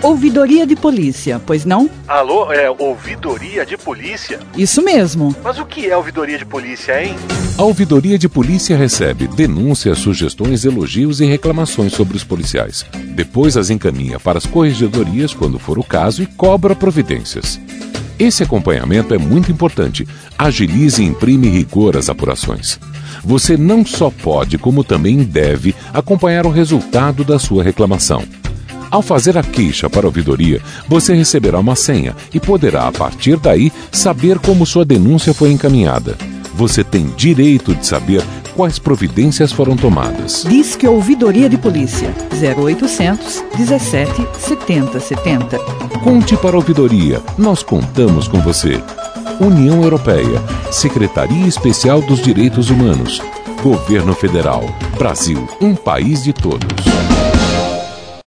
Ouvidoria de polícia, pois não? Alô, ouvidoria de polícia? Isso mesmo. Mas o que é ouvidoria de polícia, hein? A ouvidoria de polícia recebe denúncias, sugestões, elogios e reclamações sobre os policiais. Depois as encaminha para as corregedorias, quando for o caso, e cobra providências. Esse acompanhamento é muito importante. Agilize e imprime rigor às apurações. Você não só pode, como também deve, acompanhar o resultado da sua reclamação. Ao fazer a queixa para a ouvidoria, você receberá uma senha e poderá, a partir daí, saber como sua denúncia foi encaminhada. Você tem direito de saber quais providências foram tomadas. Disque Ouvidoria de Polícia 0800 17 70 70. Conte para a ouvidoria, nós contamos com você. União Europeia, Secretaria Especial dos Direitos Humanos, Governo Federal, Brasil, um país de todos.